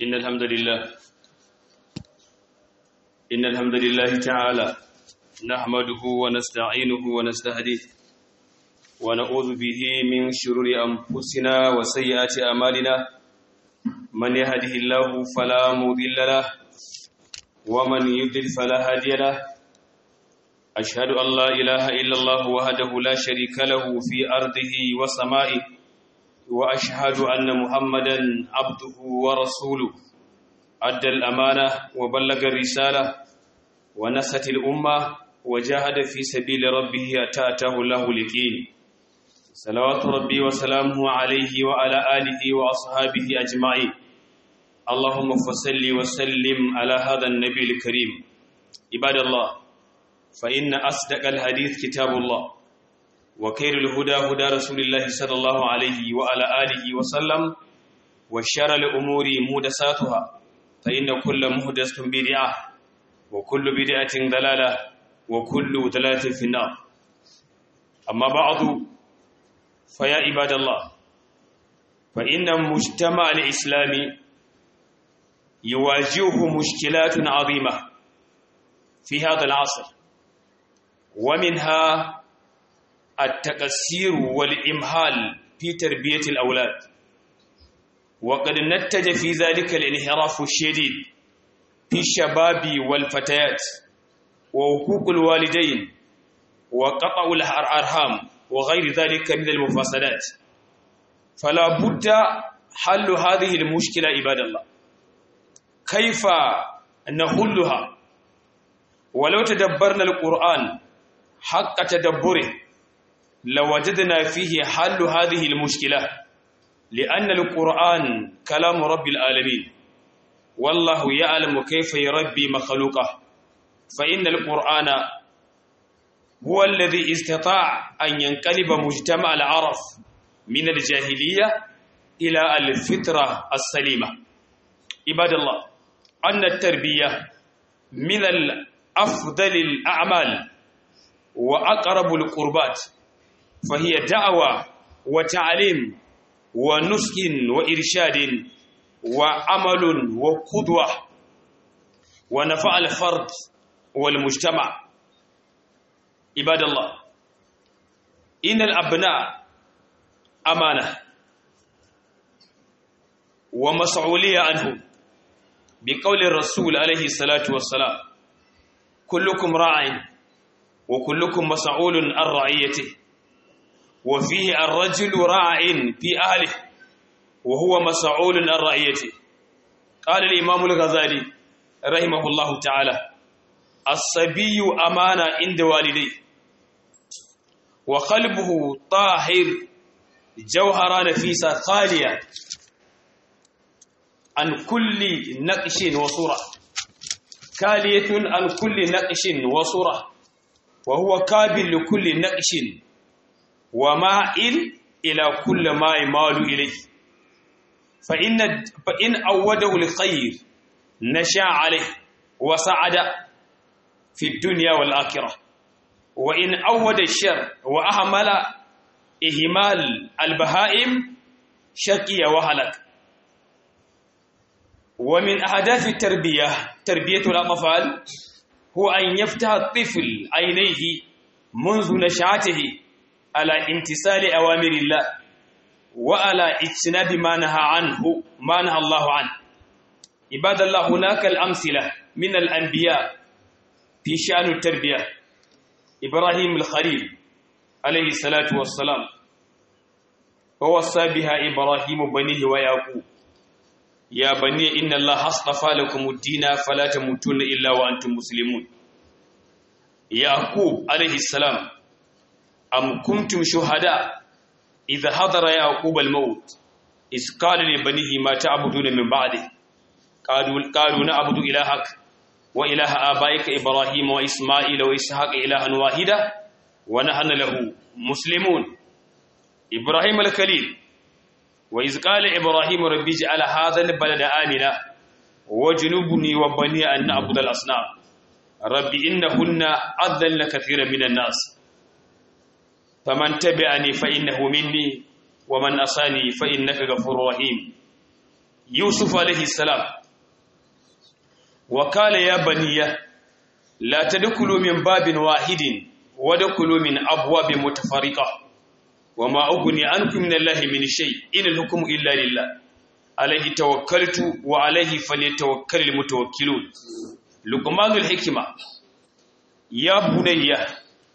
إن الحمد لله تعالى نحمده ونستعينه ونستهديه ونعوذ به من شرور أنفسنا وسيئات أعمالنا من يهده الله فلا مضل له ومن يضلل فلا هادي له أشهد أن لا إله إلا الله وحده لا شريك له في أرضه وسمائه وأشهد أن محمدا عبده ورسوله أدى الأمانة وبلغ الرسالة ونصح الأمة وجاهد في سبيل ربه حتى أتاه الله اليقين صلوات ربي وسلامه عليه وعلى آله وأصحابه أجمعين اللهم صل وسلم على هذا النبي الكريم عباد الله فإن أصدق الحديث كتاب الله وخير الهدى هدى رسول الله صلى الله عليه وعلى آله وسلم وشر الأمور محدثاتها فإن كل محدثة بدعة وكل بدعة ضلالة وكل ضلالة في النار أما بعد فيا عباد الله فإن المجتمع الإسلامي يواجهه مشكلات عظيمة في هذا العصر ومنها التقصير والإمهال في تربية الأولاد وقد نتج في ذلك الانحراف الشديد في الشباب والفتيات وحقوق الوالدين وقطع الأرحام وغير ذلك من المفاسدات فلا بد حل هذه المشكلة عباد الله كيف نحلها ولو تدبرنا القرآن حق تدبره لوجدنا فيه حل هذه المشكلة لأن القرآن كلام رب العالمين والله يعلم كيف يربي مخلوقه فإن القرآن هو الذي استطاع أن ينقلب مجتمع العرب من الجاهلية إلى الفطرة السليمة عباد الله أن التربية من أفضل الأعمال وأقرب القربات فهي دعوة وتعليم ونسك وإرشاد وعمل وقدوة ونفع الفرد والمجتمع عباد الله إن الأبناء أمانة ومسؤولية عنه بقول الرسول عليه الصلاة والسلام كلكم راع وكلكم مسؤول عن رعيته وفيه الرجل راع في أهله وهو مسؤول عن رعيته قال الإمام الغزالي رحمه الله تعالى الصبي أمانة عند والديه وقلبه طاهر جوهرة نفيسة خالية عن كل نقش وصورة خالية عن كل نقش وصورة وهو قابل لكل نقش ومائل إلى كل ما يمال إليه فإن أوده الخير نشا عليه وسعد في الدنيا والآخرة وإن أود الشر وأهمل إهمال البهائم شقي وهلك ومن أهداف التربية تربية الأطفال هو أن يفتح الطفل عينيه منذ نشأته على امتثال أوامر الله وعلى اجتناب ما نهى الله عنه عباد الله هناك الأمثلة من الأنبياء في شأن التربية إبراهيم الخليل عليه الصلاة والسلام ووصى بها إبراهيم بنيه ويعقوب يا بني إن الله اصطفى لكم الدين فلا تموتن إلا وأنتم مسلمون يعقوب عليه السلام أم كنتم شهداء إذا حضر يعقوب الموت إذ قال لبنيه ما تعبدون من بعده قالوا نعبد إلهك وإله آبائك إبراهيم وإسماعيل وإسحاق إلها واحدا ونحن له مسلمون إبراهيم الخليل وإذ قال إبراهيم ربي اجعل هذا البلد آمنا وجنبني وبني أن نعبد الأصنام ربي إنهن أضلن كثيرا من الناس فمن تبعني فإنه مني ومن أصاني فإنك غفور رحيم Yusuf alaihi salam wa qala ya baniya la tadkhulu min babin wahidin wadkhulu min abwabin mutafarriqah wama ughni ankum min Allahi min shay in al-hukmu illa lillah alayhi tawakkaltu wa alayhi falyatawakkalul mutawakkilun. Luqmanul hikma ya bunayya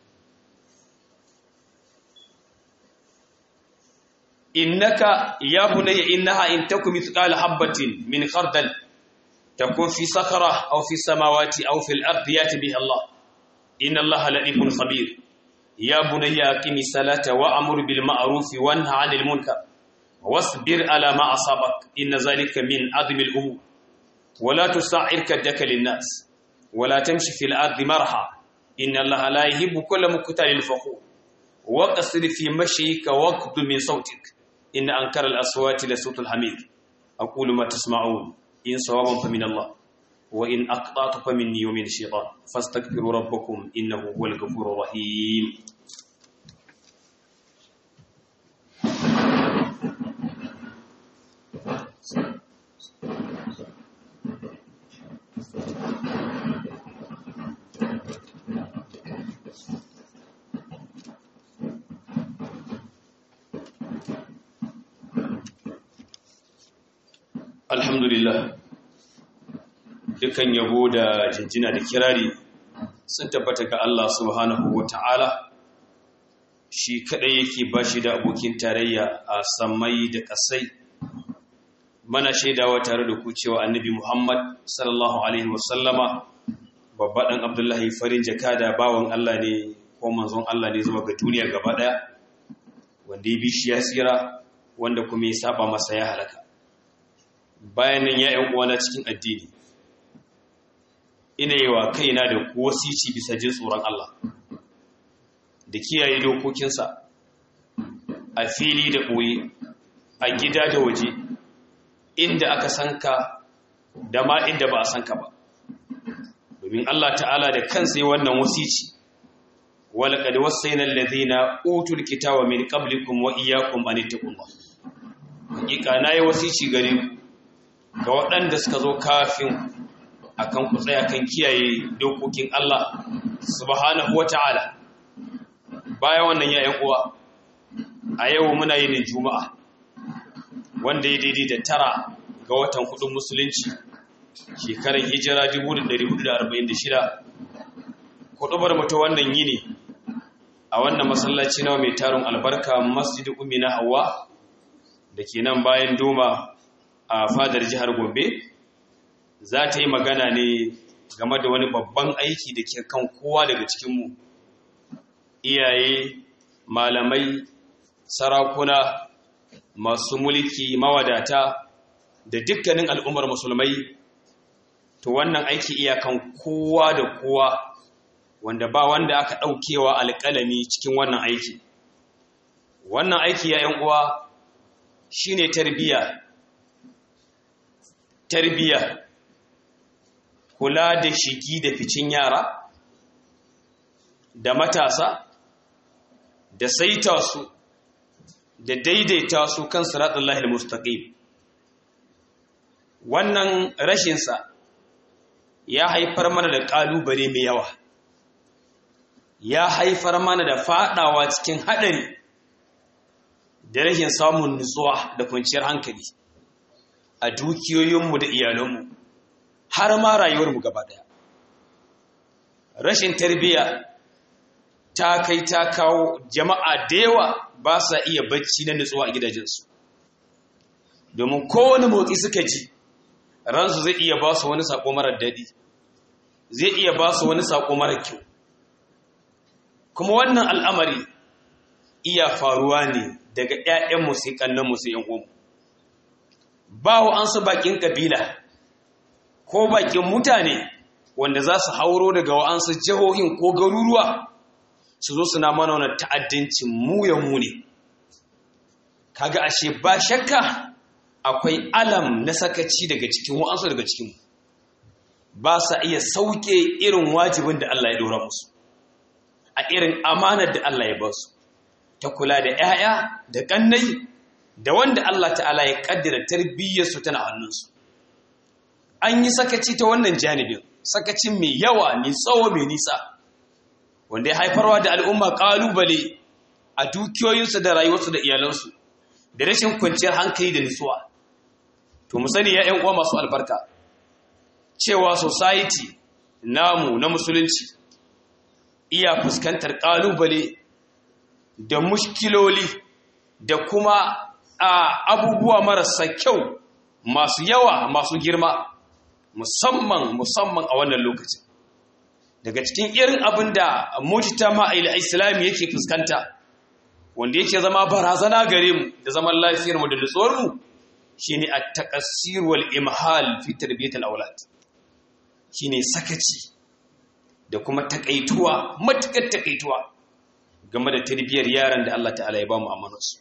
innaha in takum mithqala habatin min khardal takun fi sakhra aw fi samawati aw fil ardi yati biha Allah inna Allaha latifun khabir. Ya bunayya aqimi salata wa amur bil ma'ruf wa nha 'anil munkar wasbir ala ma asabak inna zalika min azmi al umur wa la tusa'ir kadaka lin nas wa la tamshi fil ardi marha inna Allaha la yuhibbu kulla mukhtalin fakhur wa qasir fi mashyika waqd min sawtik inna ankara al aswati la sawtul hamid. aqulu ma tasma'un in sawaban fa min Allah wa in aqta'tu fa minni wa min shaytan fastaghfiru rabbakum innahu huwal ghafurur rahim. Alhamdulillah, dukan yabo da jinjina da kirari sun tabbata ga Allah subhanahu wa ta'ala, shi kaɗai yake ba shi da abokin tarayya a sammai da ƙasai. Mana shaidawa tare da ku cewa annabi Muhammad sallallahu Alaihi wasallama babba ɗan Abdullahi farin jaka da bawan Allah ne ko manzon Allah ne zuwa ga duniya gaba ɗaya, wanda ya bi shi ya tsira, wanda kuma ya saba masa ya halaka. Bayan nan ya ‘yan uwana cikin addini, ina yi wa kaina da wasici bisa jin tsoron Allah, da kiyaye dokokinsa a fili da ɓoye, a gida da waje, inda aka sanka da ma inda ba a sanka ba. Domin Allah ta'ala da kansa yi wannan wasici, walaƙad wasaina alladhina utul kitaba min qablikum wa iyyakum an ittaqullah. Hakika na yi wasici gare ku ga waɗanda suka zo kafin akan ku tsaya kan kiyaye dokokin Allah subhanahu wata'ala. Bayan wannan ya uwa, a yau muna yin Juma'a wanda ya daidai da 9 ga watan 4 musulunci shekarar hijira 1446. Kuɗubar mu ta wannan yini a wannan masallaci nawa mai tarin albarka, Masjid Ummi na Hawwa da ke nan bayan Doma a fadar jihar Gombe, za ta yi magana ne game da wani babban aiki da ke kan kowa daga cikinmu, iyaye, malamai, sarakuna, masu mulki, mawadata da dukkanin al'ummar musulmai. To wannan aiki iyakan kowa da kowa, wanda ba wanda aka ɗaukewa alƙalami cikin wannan aiki. Wannan aiki ya ‘yan uwa shi ne tarbiya, kula da shigi da ficin yara da matasa, da saita su da daidaita su kan siratullahi al-mustaqim. Wannan rashinsa ya haifar mana da ƙalubale mai yawa, ya haifar mana da faɗawa cikin haɗari da rashin samun nutsuwa da kwanciyar hankali a dukiyoyinmu da iyalanmu, har ma rayuwarmu gaba ɗaya. Rashin tarbiyya ta kai ta kawo jama'a da yawa ba sa iya bacci na nutsuwa a gidajensu, domin kowane motsi suka ji ransu zai iya ba su wani saƙo marar daɗi, zai iya ba su wani saƙo marar kyau. Kuma wannan al'amari iya faruwa ne daga ‘ya'yanmu sai ƙannanmu sai ‘yan'uwanmu. Ba wa an su baƙin ƙabila ko baƙin mutane wanda za su hauro daga wa'ansu jihohin ko garuruwa su zo suna mana wani ta'addancin mu ne. Kaga ashe ba shakka akwai alam na sakaci daga cikin wa'ansu daga cikinmu, ba sa iya sauke irin wajibin da Allah ya ɗora musu, a irin amanar da Allah ya ba su, ta kula da ‘ya'ya da ƙannai da wanda Allah ta'ala ya kaddara tarbiyyarsu tana hannunsu. An yi sakaci ta wannan janibin, sakacin mai yawa, mai tsawo, mai nisa, wanda ya haifarwa da al'umma ƙalubale a dukiyoyinsu da rayuwarsu da iyalansu, da rashin kwanciyar hankali da nutsuwa. To mu sani ya ‘yan uwa masu albarka, cewa society namu na musulunci iya fuskantar ƙalubale da mushkiloli da kuma abubuwa marasa kyau masu yawa masu girma, musamman a wannan lokacin. Daga cikin irin abin da mujtama al-islami yake fuskanta, wanda yake zama barazana gare mu da zaman lafiyar mu da nutsuwar mu, shine at-taqassir wal imhal fi tarbiyat al-awlad. Shine sakaci da kuma takaituwa, matukar takaituwa game da tarbiyyar yaran da Allah ta'ala ya ba mu amanarsu.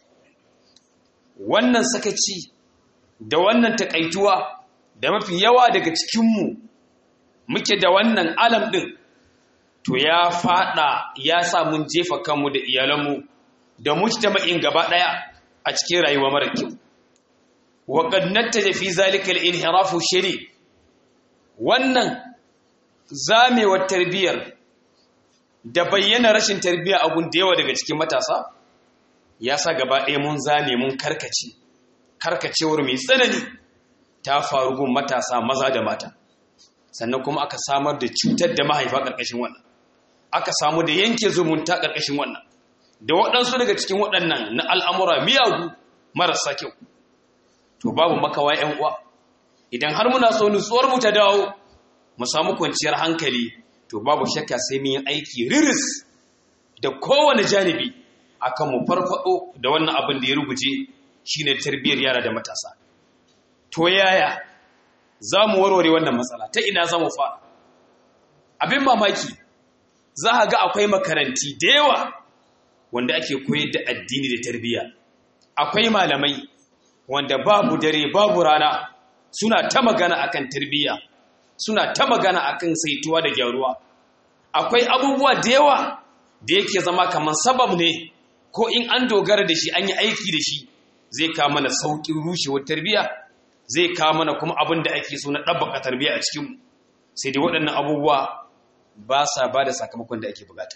Wannan sakaci da wannan takaituwa da mafi yawa daga cikinmu muke da wannan alam ɗin, to ya faɗa ya sa mun jefa kanmu da iyalanmu da mujtama'in gaba ɗaya a cikin rayuwa mara kyau. Wa qad nattaja fi zalika al-inhirafu shari. Wannan zamewar tarbiyyar da bayyana rashin tarbiyya a gun da yawa daga cikin matasa ya sa gaba ɗaya mun zame mun karkacewar mai tsanani ta faru gun matasa maza da mata. Sannan kuma aka samar da cutar da mahaifa ƙarƙashin wannan, aka samu da yanke zumunta ƙarƙashin wannan, da waɗansu daga cikin waɗannan na al'amura miyagu marasa kyau. To babu makawa ‘yan uwa, idan har muna so nutsuwar mu ta dawo, mu samu kwanciyar hankali, to babu shakka sai mun yi aiki riris da kowane janibi akan mu farfado da wannan abin da ya ruguje, shine tarbiyyar yara da matasa. To yaya za mu warware wannan matsala? Ta ina za mu fara? Abin mamaki, za a ga akwai makaranti da yawa wanda ake koyar da addini da tarbiyya. Akwai malamai wanda babu dare babu rana suna ta magana akan tarbiyya, suna ta magana akan saituwa da gyaruwa. Akwai abubuwa da yawa da yake zama kamar sabab ne, ko in an dogara da shi an yi aiki da shi zai kawo mana sauƙin rushewar tarbiyya, zai kawo mana kuma abin da ake so na ɗabbaka tarbiyya a cikinmu. Sai dai waɗannan abubuwa ba sa ba da sakamakon da ake bukata.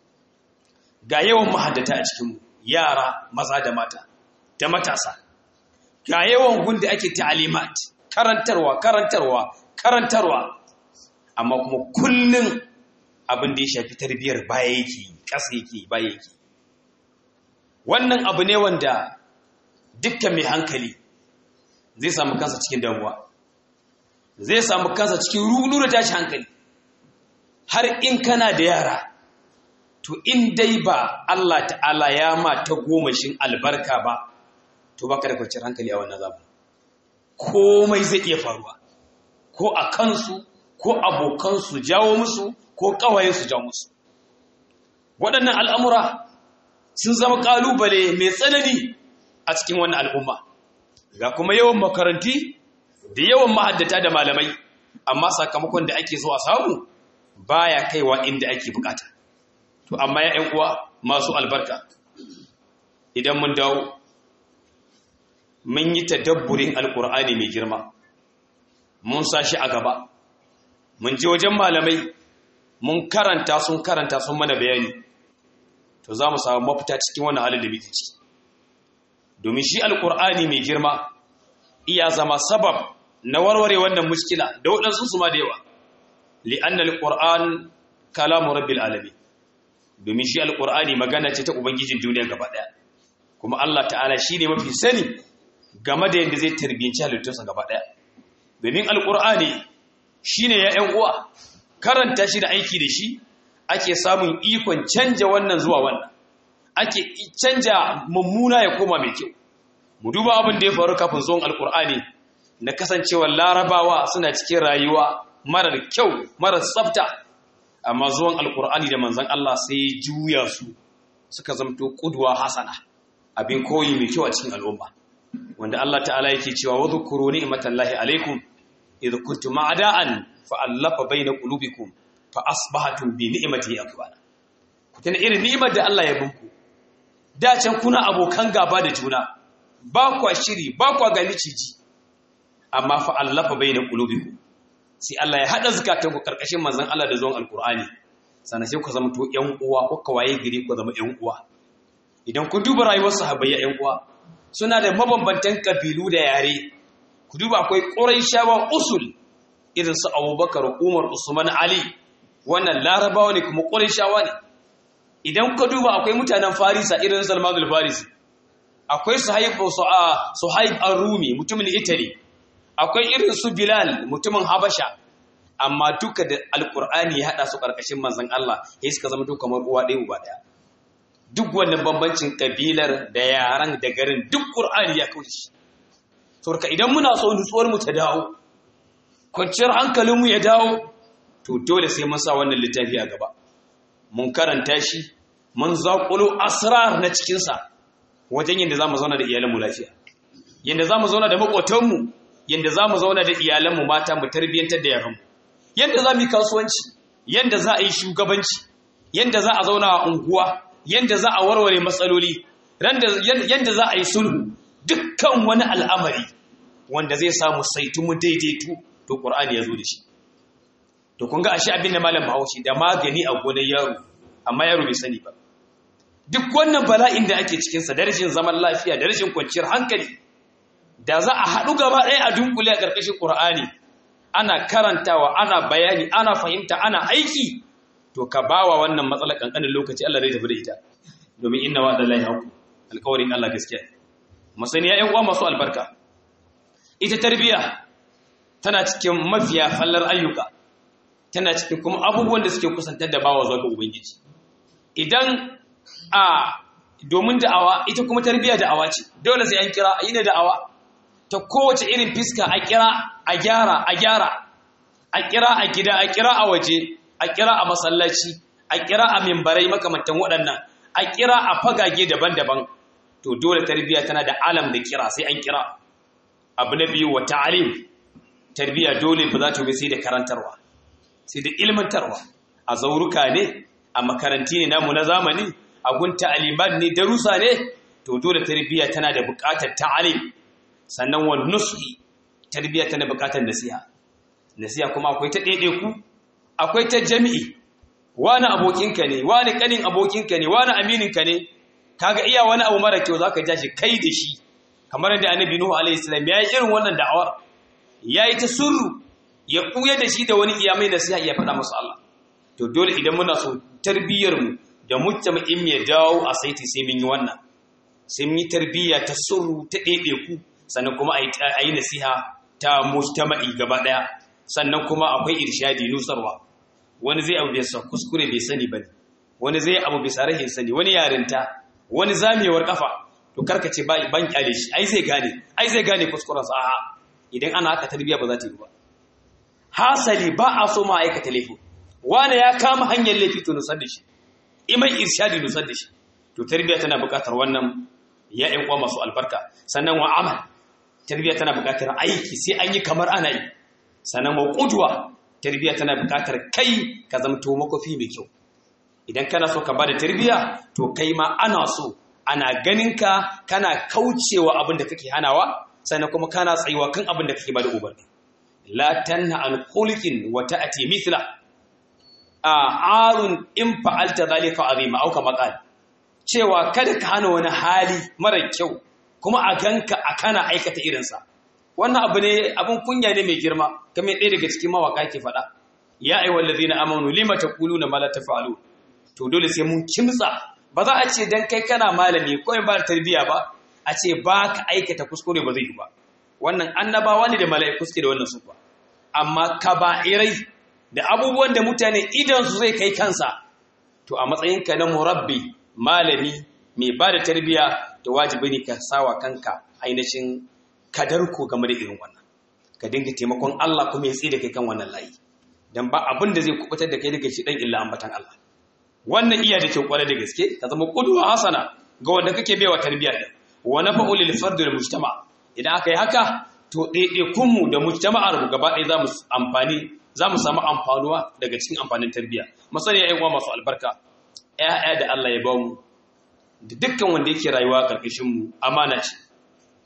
Ga yawan mahaddata a cikinmu, yara maza da mata da matasa. Ga yawan gun da ake ta'alimat, karantarwa, amma kuma kullum abin da ya shafi tarbiyyar baya yake, ƙasa yake, baya yake. Wannan abu ne wanda dukkan mai hankali zai samu kansa cikin damuwa, zai samu kansa cikin ruɗu da tashi hankali. Har in kana da yara, to in dai ba Allah ta'ala ya ma ta gomashin albarka ba, to baka da kwanciyar hankali a wannan zamani. Komai zai iya faruwa, ko a kansu, ko abokansu jawo musu, ko ƙawayensu jawo musu. Waɗannan al'amura sun zama ƙalubale mai tsanani a cikin wannan al'umma. Ga kuma yawan makaranti da yawan mahaddata da malamai, amma sakamakon da ake so a samu baya kaiwa inda ake bukata. To amma ya ƴan uwa masu albarka, idan mun dawo mun yi tadabburin alkur'ani mai girma, mun sa shi a gaba, mun je wajen malamai, mun karanta sun mana bayani, to za mu samu mafita cikin wannan halin da muke ciki. Domin shi alkur'ani mai girma iya zama sabab na warware wannan mushkila da waɗansu su ma da yawa. Li'anna alqur'an kalamu rabbil alamin. Domin shi alqur'ani magana ce ta ubangijin duniya gaba daya. Kuma Allah ta'ala shine mafi sani game da yadda zai tarbiyyanci halittunsa gaba daya. Domin alqur'ani shine ya ƴan uwa, karanta shi da aiki da shi ake samun ikon canja wannan zuwa wannan. Ake canja mummuna ya koma mai kyau. Mu duba abin da ya faru kafin zuwan alqur'ani na kasancewar larabawa suna cikin rayuwa marar kyau, marar tsafta, amma zuwan alkur'ani da manzan Allah sai ya juya su suka zamto kudwa hasana, abin koyi mai kyau a cikin al'umma, wanda Allah ta'ala yake cewa wa dhkuru ni'matallahi alaikum idh kuntum a'da'an fa'alafa baina qulubikum fa asbahatum bi ni'matihi ikhwana. Ku tana irin ni'imar da Allah ya bunku, da can kuna abokan gaba da juna, ba kwa shiri ba kwa gani ciji amma fa allafa baina qulubikum sai Allah ya hada zakatanku karkashin manzon Allah da zuwan alqur'ani sannan sai ku zama to ƴan uwa ko kawaye gari ku zama ƴan uwa. Idan ku duba rayuwar sahabbai ya ƴan uwa suna da mabambantan kabilu da yare. Ku duba akwai Qurayshawa usul irin su Abubakar, Umar, Usman, Ali, wannan Larabawa ne kuma Qurayshawa ne. Idan ka duba akwai mutanen Farisa irin Salman al-Farisi, akwai Suhaib ar-Rumi mutumin Italy, akwai irin su Bilal mutumin Habasha, amma duka da Alƙur'ani ya haɗa su ƙarƙashin manzon Allah ya suka zama duk kamar uwa ɗaya uba ɗaya. Duk wannan bambancin kabilar da yaran da garin duk Qur'ani ya kauce shi. Saboda idan muna so nutsuwar mu ta dawo, kwanciyar hankalin mu ya dawo, to dole sai mun sa wannan littafi a gaba. Mun karanta shi, mun zaƙulo asrar na cikin sa wajen yanda zamu zauna da iyalan mu lafiya. Yanda zamu zauna da makotan mu, yanda zamu zauna da iyalan mu mata mu tarbiyantar da yaran mu. Yanda zamu yi kasuwanci, yanda za a yi shugabanci, yanda za a zauna a unguwa, yanda za a warware matsaloli, yanda za a yi sulhu, dukkan wani al'amari wanda zai samu saitu mu daidaitu to Qur'ani ya zo da shi. To kun ga ashe abin da malam Bahaushe da magani a gonar yaro amma yaro bai sani ba. Duk wannan bala'in da ake cikin sa da rashin zaman lafiya da rashin kwanciyar hankali da za a haɗu gaba ɗaya a dunkule a ƙarƙashin Qur'ani ana karantawa, ana bayani, ana fahimta, ana aiki, to ka bawa wannan matsalar kankanin lokaci Allah zai tafi da ita. Domin inna wa'dallahi haqqun, alƙawarin Allah gaskiya. Masani ya ƴan uwa masu albarka. Ita tarbiyya tana cikin mafiya fallar ayyuka. Tana cikin kuma abubuwan da suke kusantar da bawa zuwa ga Ubangiji. Idan domin da'awa, ita kuma tarbiyya da'awa ce. Dole sai an kira a yi da da'awa. Ta kowace irin fiska a kira, a gyara, a gyara. A kira a gida, a kira a waje, a kira a masallaci, a kira a mimbarai makamantan waɗannan, a kira a fagage daban-daban. To dole tarbiyya tana da alam da kira sai an kira. Abu na biyu wa ta'alim. Tarbiyya dole ba za ta yi sai da karantarwa, sai da ilmantarwa. A zauruka ne, a makaranti ne namu na zamani, a gun ta'aliman ne, darussa ne, to dole tarbiyya tana da buƙatar ta'alim. Sannan wa nushi, tarbiyya tana buƙatar nasiha. Nasiha kuma akwai ta ɗaiɗaiku, akwai ta jami'i. Wani abokinka ne, wani ƙanin abokinka ne, wani amininka ne. Kaga iya wani abu mara kyau zaka ja shi kai da shi. Kamar da Annabi Nuhu alaihi salam ya yi irin wannan da'awar. Ya yi ta surru, ya kuya da shi da wani iyamai nasiha ya faɗa masa Allah. To dole idan muna so tarbiyyar mu da mujtama'in ya dawo a saiti sai mun yi wannan. Sai mun yi tarbiyya ta surru ta ɗaiɗaiku. Sannan kuma a yi nasiha ta mujtama'i gaba ɗaya. Sannan kuma akwai irshadi nusarwa. Wani zai abu bisa kuskure bai sani bane. Wani zai abu bisa rahin sani, wani yarinta, wani zamewar kafa. To karkace ban kyale shi, ai zai gane kuskuren sa. A'a, idan ana haka tarbiyya ba za ta yi ba. Hasali ba a so ma aikata laifi. Wani ya kama hanyar laifi to nusar da shi. Imai irshadi nusar da shi. To tarbiyya tana buƙatar wannan ya ƴan uwa masu albarka. Sannan wa amal. Tarbiyya tana buƙatar aiki sai an yi kamar ana yi. Sannan wa qudwa. Tarbiyya tana buƙatar kai ka zamto makofi mai kyau. Idan kana so ka bada tarbiyya to kai ma ana so ana ganin ka kana kaucewa abin da kake hanawa, sannan kuma kana tsayuwa kan abin da kake bada umarni. La tanha an khuluqin wa ta'ti mithla arun in fa'alta zalika azima au kama qala. Cewa kada ka hana wani hali mara kyau kuma a ganka a kana aikata irinsa. Wannan abu ne, abin kunya ne mai girma, kamar ɗaya daga cikin mawaka ke faɗa. Ya ayyuhal ladina amanu lima taquluna ma la taf'alun. To dole sai mun kimtsa. Ba za a ce dan kai kana malami ko ba tarbiya ba, a ce ba ka aikata kuskure ba zai yi ba. Wannan annabawa ne da mala'iku suke da wannan sufa. Amma kaba'irai da abubuwan da mutane idan su zai kai kansa, to a matsayinka na murabbi, malami mai ba da tarbiya, to wajibi ne ka sawa kanka ainihin kadarko game da irin wannan. Ka dinga taimakon Allah kuma ya tsaye da kai kan wannan layi. Dan ba abin da zai kubutar da kai daga shi dan illa ambatan Allah. Wannan iya da kyau kware da gaske, ka zama qudwa hasana ga wanda kake baiwa tarbiya din. Wa nafa'u lil fard wal mujtama. Idan aka yi haka, to ɗaiɗaikun mu da mujtama'ar mu gaba ɗaya za mu samu amfanuwa daga cikin amfanin tarbiya. Masani ya uwa masu albarka, ƴaƴa da Allah ya ba mu da dukkan wanda yake rayuwa karkashin mu amana ce.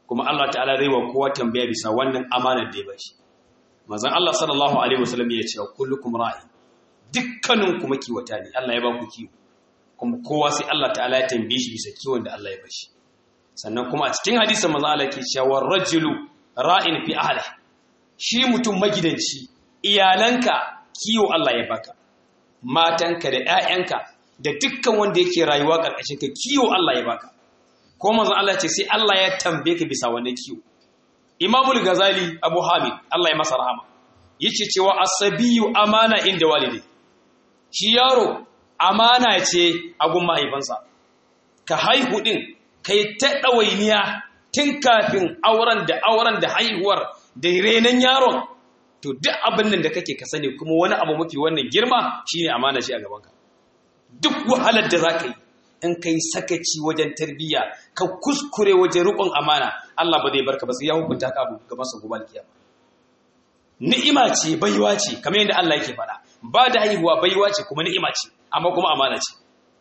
kuma Allah ta'ala zai wa kowa tambaya bisa wannan amanar da ya bashi. Manzon Allah sallallahu alaihi wasallam ya ce kullukum ra'i, dukkanin kuma kiwata ne, Allah ya ba ku kiwo, kuma kowa sai Allah ta'ala ya tambaye shi bisa kiwon da Allah ya bashi. Sannan kuma a cikin hadisin manzon Allah ke cewa rajulu ra'in fi ahlihi, shi mutum magidanci, iyalanka kiwo Allah ya baka, matanka da ƴaƴanka da dukkan wanda yake rayuwa karkashin ka kiwo Allah ya baka. Ko manzon Allah ce sai Allah ya tambaye ka bisa wannan kiwo. Imamul Ghazali Abu Hamid Allah ya masa rahama yace cewa asabiyu amana inda walidi, shi yaro amana ce a gun mahaifansa. Ka haihu din kai ta dawainiya tun kafin auren da haihuwar da renan yaron, to duk abin nan da kake ka sani kuma wani abu mafi wannan girma shine amana shi a gabanka. Duk wahalar da zaka yi in kai sakaci wajen tarbiyya, ka kuskure wajen riƙon amana, Allah ba zai barka ba sai ya hukunta ka abu gaban sa gobe kiyama. Ni'ima ce, baiwa ce, kamar yadda Allah yake faɗa. Ba da haihuwa baiwa ce kuma ni'ima ce, amma kuma amana ce.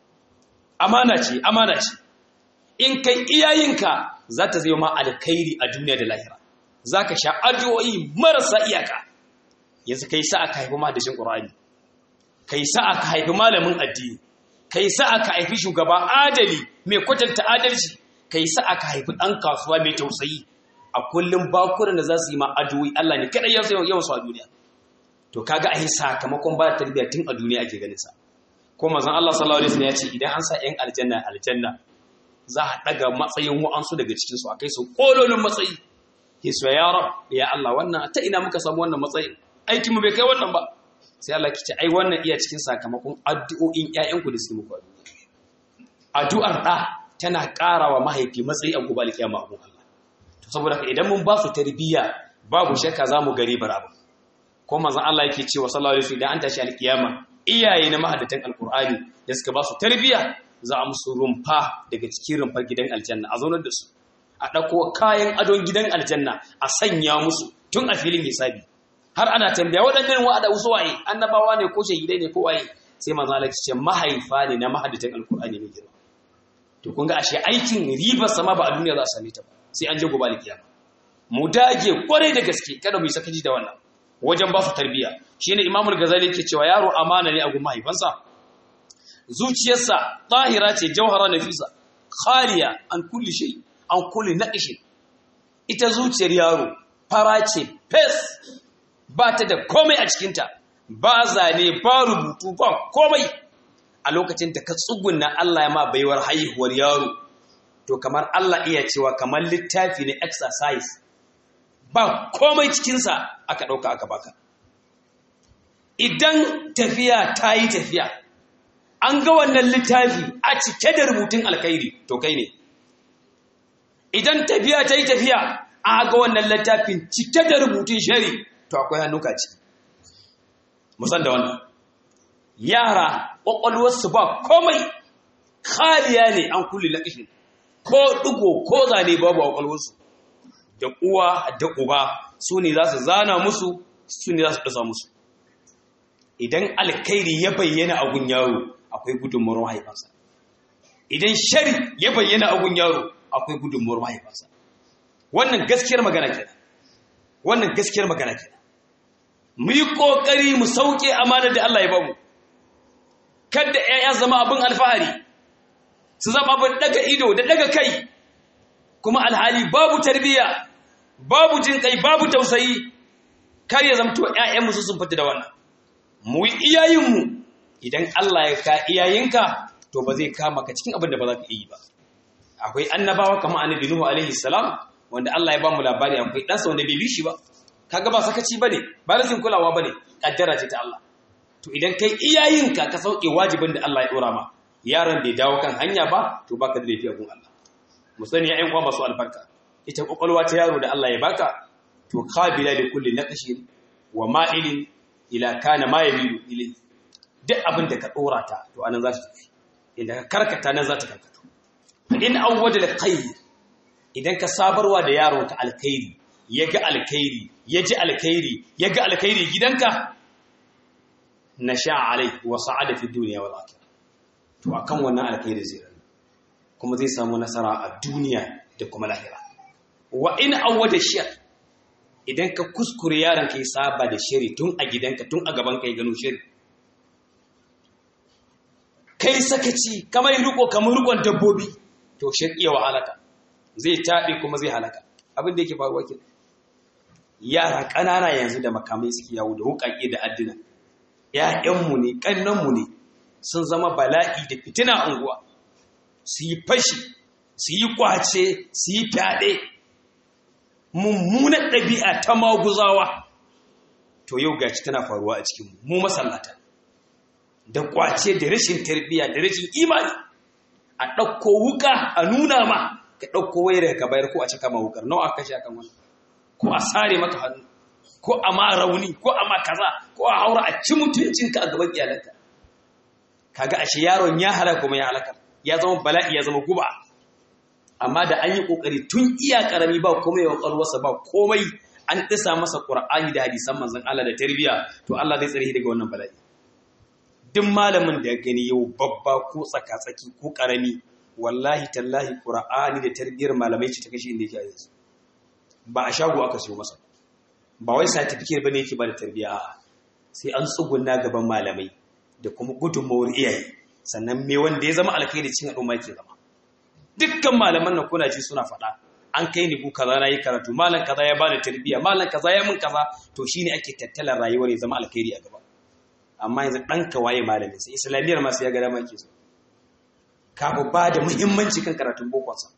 Amana ce. In kai iyayenka za ta zama ma alkhairi a duniya da lahira. Zaka sha addu'o'i marasa iyaka. Yanzu kai sa'a ka haifi madashin Qur'ani. Kai sa'a ka haifi malamin addini. Kai sa'a ka haifi shugaba adali mai kwatanta adalci, kai sa'a ka haifi ɗan kasuwa mai tausayi. A kullum bakuran da za su yi ma addu'o'i Allah ne kada yawan su a duniya. To kaga ai sakamakon ba tarbiyya tun a duniya ake ganin sa. Ko manzon Allah sallallahu alaihi wasallam ya ce idan an sa ƴan aljanna za a daga matsayin wa'ansu daga cikin su akai su kololin matsayi. Yesu ya rab ya Allah, wannan ta ina muka samu wannan matsayi? Aikin mu bai kai wannan ba. Sai Allah ki ce ai wannan iya cikin sakamakon addu'o'in ƴaƴanku da suke muku a duniya. Addu'ar da tana ƙarawa mahaifi matsayi a gobe alkiyama abun Allah. To saboda idan mun ba su tarbiyya babu shakka zamu gari barabu. Ko manzon Allah yake cewa sallallahu alaihi wasallam idan an tashi alkiyama, iyaye na mahaddatan alqur'ani da suka ba su tarbiyya za a musu rumfa daga cikin rumfar gidan aljanna, a zaunar da su, a ɗauko kayan adon gidan aljanna a sanya musu tun a filin hisabi. Har ana tambaya waɗannan wa'ada wasu waye, annabawa ne ko shahidai ne ko waye, sai manzo Allah ya ce mahaifa ne na mahaddatan alqur'ani mai girma. To kun ga ashe aikin ribar sama ba a duniya za a same ta ba, sai an je gobe alkiyama. Mu dage kwarai da gaske kada mu yi sakaci da wannan wajen ba su tarbiyya. Shine Imamul Ghazali yake cewa yaro amana ne a gun mahaifansa. Zuciyarsa tahira ce, jauhara nafisa, khaliya an kulli shay, an kulli naqishin. Ita zuciyar yaro fara ce fes, ba ta da komai a cikinta, ba zane ba rubutu ba komai. A lokacin da ka tsugunna Allah ya ma baiwar haihuwar yaro, to kamar Allah iya cewa kamar littafi ne exercise, ba komai cikinsa aka ɗauka aka baka. Idan tafiya ta yi tafiya, an ga wannan littafi a cike da rubutun alkhairi, to kai ne. Idan tafiya ta yi tafiya, an ga wannan littafin cike da rubutun shari, to akwai hannuka ciki. Musan da wannan. Yara ƙwaƙwalwarsu ba komai, khaliya ne an kulle laƙishin, ko ɗigo ko zane babu a ƙwaƙwalwarsu. Da uwa da uba su ne za su zana musu, su ne za su ɗasa musu. Idan alkhairi ya bayyana a gun yaro, akwai gudunmuwar mahaifansa. Idan shari ya bayyana a gun yaro, akwai gudunmuwar mahaifansa. Wannan gaskiyar magana kenan. Mu yi ƙoƙari mu sauke amanar da Allah ya bamu. Kada ‘ya'ya zama abin alfahari, su zama abin daga ido da daga kai, kuma alhali babu tarbiyya, babu jin kai, babu tausayi, kar ya zamto ‘ya'yanmu su sun fita da wannan. Mu yi iyayenmu, idan Allah ya ka iyayenka, to ba zai kama ka cikin abin da ba za ka yi ba. Akwai annabawa kamar annabi Nuhu alaihi salam, wanda Allah ya ba mu labari akwai ɗansa wanda bai bi shi ba. Kaga ba sakaci bane, ba rashin kulawa bane, kaddara ce ta Allah. To idan kai iyayenka ka sauke wajibin da Allah ya dora ma, yaron bai dawo kan hanya ba, to baka da laifi a gun Allah. Mu sani ƴaƴan uwa masu albarka, ita kokolwa ta yaro da Allah ya baka, to qabila li kulli naqshin wa ma'ilin ila kana ma yamilu ilay. Duk abin da ka dora ta, to anan za ta tafi. Idan ka karkata nan za ta karkato. In awwada al-khayr, idan ka sabarwa da yaro ta alkhairi, yaga alkhairi, yaji alkhairi, yaga alkhairi gidanka, nasha alai wa sa'ada fi dunya wal akhirah. To akan wannan alkhairi zai rayu, kuma zai samu nasara a duniya da kuma lahira. wa in awwada shar idan ka kuskure yaron ka ya saba da shiri tun a gidanka tun a gaban ka ya gano shiri kai sakaci kamar rikon dabbobi to shaqiya wa halaka zai tabe kuma zai halaka abin da yake faruwa ke yara ƙanana yanzu da makamai suke yawo da wuƙaƙe da addina ƴaƴanmu ne ƙannanmu ne sun zama bala'i da fitina a unguwa su yi fashi su yi kwace su yi fyaɗe mummunar ɗabi'a ta maguzawa to yau gaci tana faruwa a cikin mu masallata da kwace da rashin tarbiyya da rashin imani a ɗauko wuka a nuna ma ka ɗauko wayar ka bayar ko a cika ma wukar nawa aka kashe akan wani ko a sare maka hannu ko a ma rauni ko a ma kaza ko a haura a ci mutuncinka a gaban iyalanka kaga ashe yaron ya halaka kuma ya halaka ya zama bala'i ya zama guba amma da an yi kokari tun iya karami ba komai ya kwalwarsa ba komai an disa masa qur'ani da hadisan manzon Allah da tarbiya to Allah zai tsare shi daga wannan bala'i duk malamin da ya gani yau babba ko tsaka-tsaki ko karami wallahi tallahi qur'ani da tarbiyar malamai ce ta kashe inda yake yanzu ba a shago aka siyo masa ba wai certificate bane yake ba da tarbiya sai an tsugunna gaban malamai da kuma gudunmawar iyaye sannan me wanda ya zama alkhairi cikin al'umma yake zama dukkan malaman nan kuna ji suna faɗa an kai ni ku kaza na yi karatu malam kaza ya bani tarbiya malam kaza ya mun kaza to shine ake tattala rayuwar ya zama alkhairi a gaba amma yanzu dan ka waye malamin sai islamiyar ma sai ya ga dama yake so ka ba da muhimmanci kan karatun bokonsa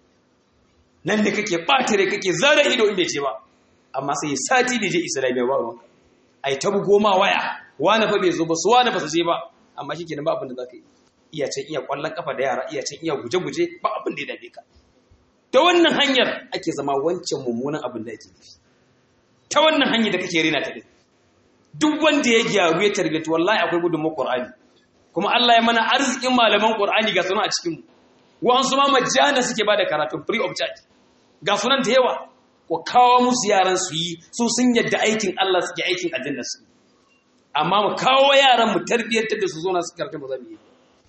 nan da kake ɓatare kake zara ido in bai ce ba amma sai sati da je islamiyya ba ruwanka ai ta bugo ma waya wani fa bai zo ba su wani ba su je ba amma shi kenan ba abin da za ka yi iya can iya kwallon kafa da yara iya can iya guje-guje ba abin da ya dade ka ta wannan hanyar ake zama wancan mummunan abin da ake nufi ta wannan hanyar da kake rena ta din duk wanda ya gyaru ya tarbiyatu wallahi akwai gudunmawar Qur'ani kuma Allah ya mana arzikin malaman Qur'ani ga sunan a cikin mu wa'ansu ma majana suke bada karatu free of charge ga sunan da yawa ko kawo musu yaran su yi su sun yadda aikin Allah suke aikin aljanna su amma mu kawo yaran mu tarbiyantar da su zo na su karanta ba za mu yi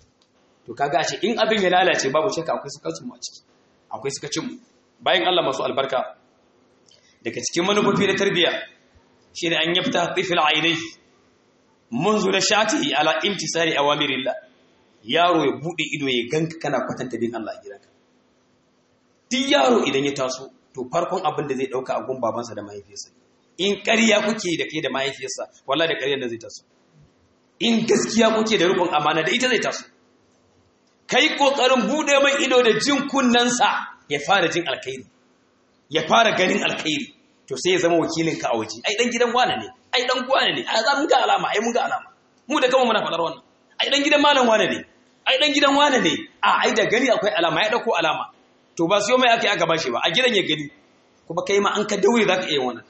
to kaga shi in abin ya lalace babu shakka akwai sakacin mu a ciki akwai sakacin mu bayan Allah masu albarka daga cikin manufofi na tarbiya shine an yafta tifil ainihi munzu da shatihi ala imtisari awamirillah yaro ya bude ido ya ganka kana kwatanta bin Allah a gidanka duk yaro idan ya taso to farkon abin da zai dauka a gun babansa da mahaifiyarsa in ƙarya kuke da kai da mahaifiyarsa wallahi da ƙaryar nan zai taso in gaskiya kuke da rubun amana da ita zai taso kai kokarin bude mai ido da jin kunnansa ya fara jin alkhairi ya fara ganin alkhairi to sai ya zama wakilinka a waje ai dan gidan wane ne ai dan wane ne ai za mun ga alama ai mun ga alama mu da kanmu muna fadar wannan ai dan gidan malam wane ne ai dan gidan wane ne ai da gani akwai alama ya dauko alama to ba sai mai aka bashi ba a gidan ya gani kuma kai ma an ka daure zaka iya wannan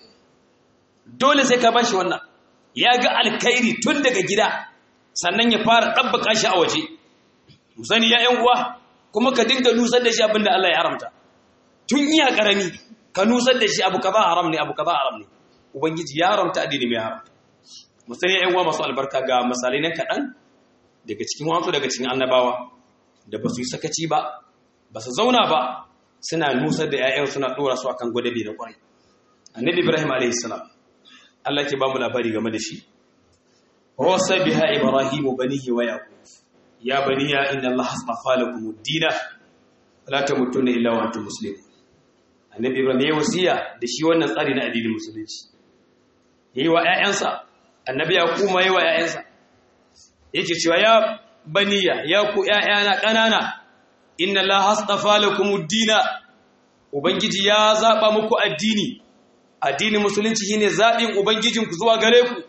dole sai ka bashi wannan ya ga alkhairi tun daga gida sannan ya fara dabbaka shi a waje musani ya yan uwa kuma ka dinga nusar da shi abinda Allah ya haramta tun iya karami ka nusar da shi abu kaza haram ne abu kaza haram ne ubangiji ya haramta addini mai haramta musani ya yan uwa masu albarka ga misalai nan kadan daga cikin wasu daga cikin annabawa da ba su yi sakaci ba ba su zauna ba suna nusar da 'ya'yan suna dora su akan gwadabi da kwarai annabi ibrahim alayhi salam Allah ke ba mu labari game da shi wasa biha ibrahim banihi wa yaqub ya baniya inna allaha astafa lakum ad-din la tamutunna illa wa antum muslimun annabi ibrahim ya wasiya da shi wannan tsari na addinin musulunci yayi wa 'ya'yansa annabi yaqub yayi wa 'ya'yansa yake cewa ya baniya ya ku 'ya'yana kanana inna allaha astafa lakum ad-din ubangiji ya zaba muku addinin musulunci shine zabin ubangijinku zuwa gare ku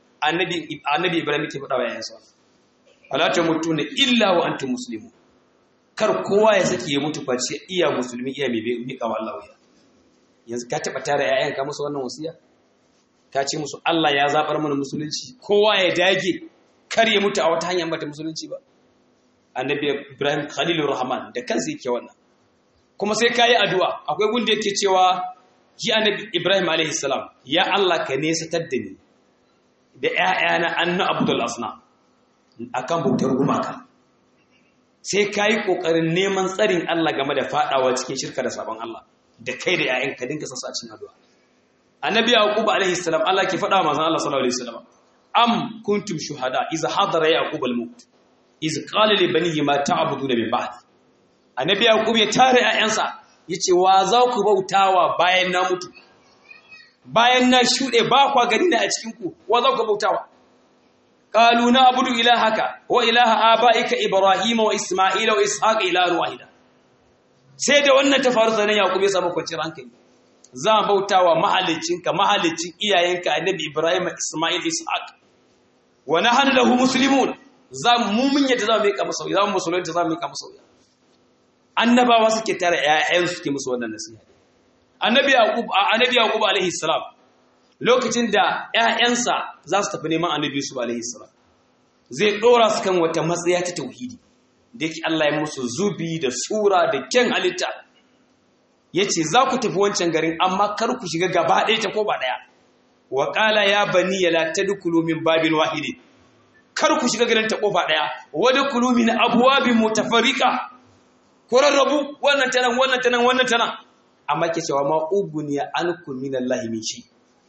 annabi ibrahim ke faɗa wa yayansa wala tamutuna illa wa antum muslimun kar kowa ya sake ya mutu face iya musulmi iya mai mika wa Allah wuya yanzu ka taba tare yayan ka musu wannan wasiya ka ce musu Allah ya zabar mana musulunci kowa ya dage kar ya mutu a wata hanya ba ta musulunci ba annabi ibrahim khalilur rahman da kansa yake wannan kuma sai kai addu'a akwai gunda yake cewa ji annabi ibrahim alaihi salam ya Allah ka nesatar da ni da ƴaƴana annu abdul asna akan bautar gumaka sai kai kokarin neman tsarin Allah game da fadawa cikin shirka da sabon Allah da kai da ƴaƴan ka dinka sassa a cikin addu'a annabi yaqub alaihi salam Allah ke faɗa manzon Allah sallallahu alaihi wasallam am kuntum shuhada iz hadara yaqub al-maut iz qala li banihi ma ta'buduna min ba'di annabi yaqub ya tare ƴaƴansa yace wa za ku bautawa bayan na mutu bayan na shude ba kwa gari na a cikin ku wa za ku bautawa qalu na'budu ilahaka wa ilaha abaika ibrahima wa isma'ila wa ishaqa ilahan wahida sai da wannan ta faru sanan yaqub ya samu kwanciyar hankali za mu bautawa mahaliccinka mahalicin iyayenka annabi ibrahim isma'il ishaq wa nahnu lahu muslimun za mu mun yadda za mu yi kamar sauya za mu musulunta za mu yi kamar sauya annabawa suke tare ƴaƴan suke musu wannan nasiha annabi yaqub alaihi salam lokacin da ƴaƴansa za su tafi neman annabi yusuf alaihi salam zai dora su kan wata matsaya ta tauhidi da yake Allah ya musu zubi da sura da kyan halitta yace za ku tafi wancan garin amma kar ku shiga gaba ɗaya ta ko ba ɗaya wa qala ya bani la tadkhulu min babin wahidin kar ku shiga garin ta kofa ɗaya wadkhulu min abwabin mutafarriqa ku rarrabu wannan tanan wannan tanan wannan tanan amma ke cewa ma ubuniya ankum minallahi min shi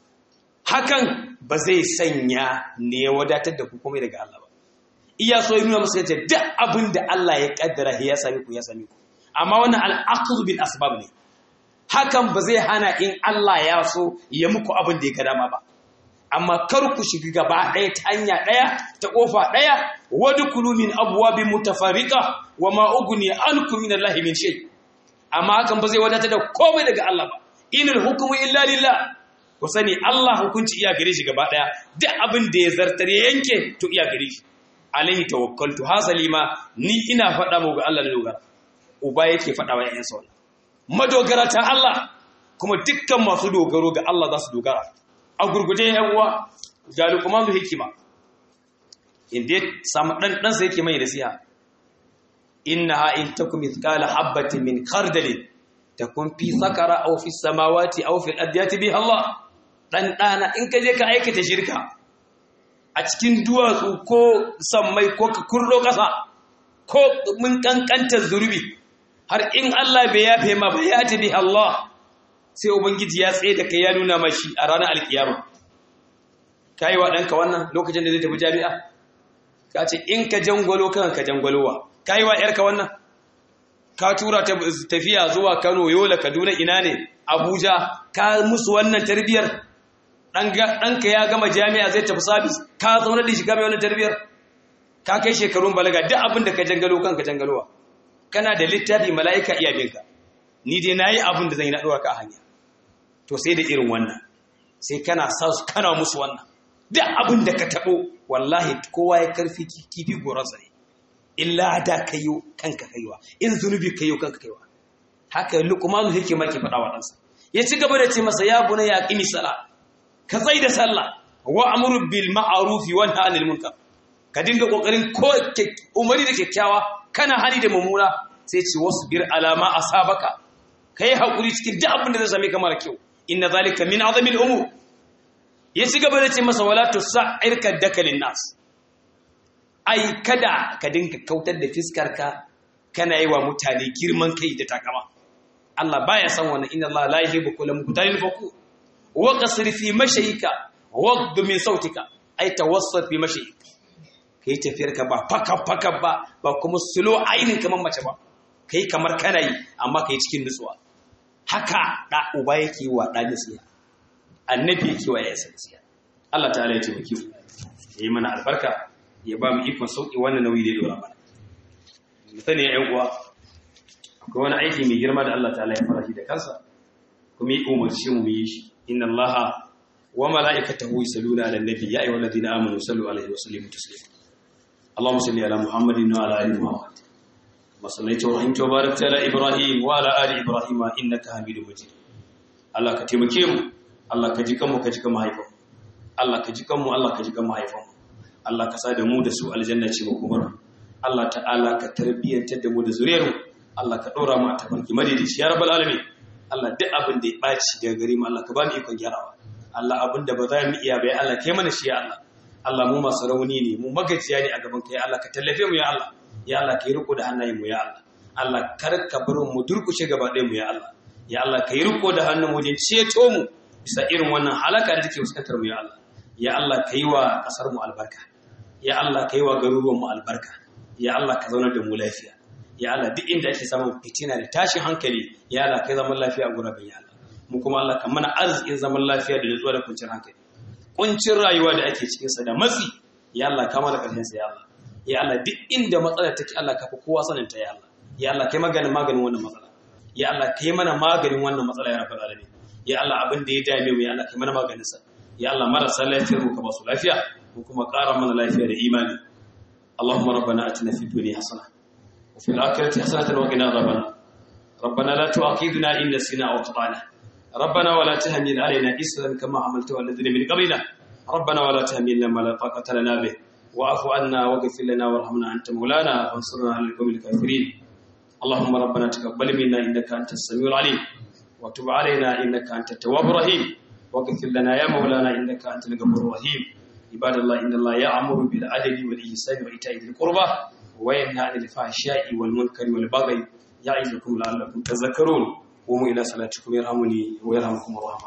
hakan ba zai sanya ne wadatar da ku komai daga Allah ba iya so yi nuna musu yace duk abin da Allah ya kaddara ya sami ku amma wannan al-aqd bil asbab ne hakan ba zai hana in Allah ya so ya muku abin da ya ga dama ba amma kar ku shiga gaba ɗaya ta hanya ɗaya ta ƙofa ɗaya wadkhulu min abwabin mutafarriqa wama ugni ankum min Allahi min shay amma hakan ba zai wadata da komai daga Allah ba inal hukmu illa lillah ku sani Allah hukunci iya gare shi gaba ɗaya duk abin da ya zartar ya yanke to iya gare shi alaihi tawakkaltu hasali ma ni ina faɗa mu ga Allah da dogara uba yake faɗa wa ƴaƴansa wannan madogara ta Allah kuma dukkan masu dogaro ga Allah za su dogara a gurguje yan uwa ga Luqman da hikima inda samu dan sa yake mai nasiha innaha in takum mithqala habatin min khardalin takun fi sakara aw fi samawati aw fi al-adyati biha Allah dan dana in ka je ka aikata shirka a cikin duwatsu ko sammai ko ka kurdo kasa ko mun kankantar zurbi har in Allah bai yafe ma ba ya tabi Allah sai ubangiji ya tsaye da kai ya nuna mashi a ranar alkiyama kai wa danka wannan lokacin da zai tafi jami'a ka ce in ka jangwalo kan ka jangwalowa kai wa yarka wannan ka tura ta tafiya zuwa Kano Yola Kaduna ina ne Abuja ka musu wannan tarbiyar danka ya gama jami'a zai tafi sabis ka zauna da shi ga wannan tarbiyar ka kai shekarun balaga duk abin da ka jangalo kan ka jangalowa kana da littafi mala'ika iya binka ni dai nayi abin da zan yi na dora ka hanya to sai da irin wannan sai kana kana musu wannan duk abin da ka tabo wallahi kowa ya karfi kifi goransa ne illa da kayo kanka kaiwa in zunubi kayo kanka kaiwa haka Luqman yake maki fada wa dansa ya ci gaba da ce masa ya bunay ya qimi sala ka tsai da sallah wa amru bil ma'ruf wa nahy anil munkar ka dinga kokarin ko umari da kyakkyawa kana hali da mummuna sai ce wasbir alama asabaka kai hakuri cikin duk abin da zai same ka mara kyau inna zalika min azamil umur ya ci gaba da ce masa wala tusa'ir kadakalin nas ai kada ka dinga kautar da fiskarka kana yi wa mutane girman kai da takama Allah baya san wannan inna Allah la yuhibbu kulla mukhtalin faku wa qasir fi mashayika waqd min sautika ai tawassat fi mashayika kai tafiyarka ba faka ba kuma slow ainin kamar mace ba kai kamar kana yi amma kai cikin nutsuwa haka da uba yake wa da nasiha annabi yake wa ya nasiha Allah ta'ala ya taimake mu yayi mana albarka ya ba mu ikon sauki wannan nauyi da ya dora mana mutane ya uwa akwai wani aiki mai girma da Allah ta'ala ya fara shi da kansa kuma yi umarci mu yi shi inna Allaha wa mala'ikatahu yusalluna 'alan nabi ya ayyuhalladhina amanu sallu 'alaihi wa sallimu taslima اللهم صل على محمد وعلى ال محمد كما صليت ورحمت وباركت على ابراهيم وعلى ال ابراهيم انك حميد مجيد الله ka taimake mu Allah ka ji kanmu ka ji kan mahaifan Allah ka ji kanmu Allah ka ji kan mahaifan Allah ka sa da mu da su aljanna ce ba kuma Allah ta'ala ka tarbiyantar da mu da zuriyar mu Allah ka dora mu a tafarki madidi ya rabbal alamin Allah duk abin da ya baci daga gare mu Allah ka ba mu ikon gyarawa Allah abin da ba za mu iya bai Allah kai mana shi ya Allah Allah mu masu rauni ne mu magajiya ne a gaban kai Allah ka tallafe mu ya Allah ya Allah ka yi riko da hannayen mu ya Allah Allah kar ka bar mu durkushe gaba ɗayan mu ya Allah ya Allah kai riko da hannun wajen ceto mu bisa irin wannan halaka da take fuskantar mu ya Allah kai wa kasar mu albarka ya Allah kai wa garuruwan mu albarka ya Allah ka zauna da mu lafiya ya Allah duk inda ake samun fitina da tashin hankali ya Allah kai zaman lafiya a gurabin ya Allah mu kuma Allah ka mana arzikin zaman lafiya da nutsuwa da kwanciyar hankali kuncin rayuwa da ake cikin sa da matsi ya Allah ka mana karshen sa ya Allah duk inda matsalar take Allah ka fi kowa sanin ta ya Allah kai maganin wannan matsala ya Allah kai mana maganin wannan matsala ya rabbal alamin ya Allah abin da ya dame mu ya Allah kai mana maganin sa ya Allah marasa lafiyar mu ka ba su lafiya mu kuma ƙara mana lafiya da imani Allahumma rabbana atina fid dunya hasana wa fil akhirati hasanatan wa qina adhaban ربنا لا تؤاخذنا إن نسينا أو أخطأنا ربنا ولا تحمل علينا إصرا كما حملته على الذين من قبلنا ربنا ولا تحملنا ما لا طاقة لنا به واعف عنا واغفر لنا وارحمنا أنت مولانا وانصرنا على القوم الكافرين اللهم ربنا تقبل منا إنك أنت السميع العليم وتب علينا إنك أنت التواب الرحيم واغفر لنا يا مولانا إنك أنت الغفور الرحيم عباد الله إن الله يأمر بالعدل والإحسان وإيتاء ذي القربى وينهى عن الفحشاء والمنكر والبغي يعظكم لعلكم تذكرون قوموا إلى صلاتكم يرحمني ويرحمكم الله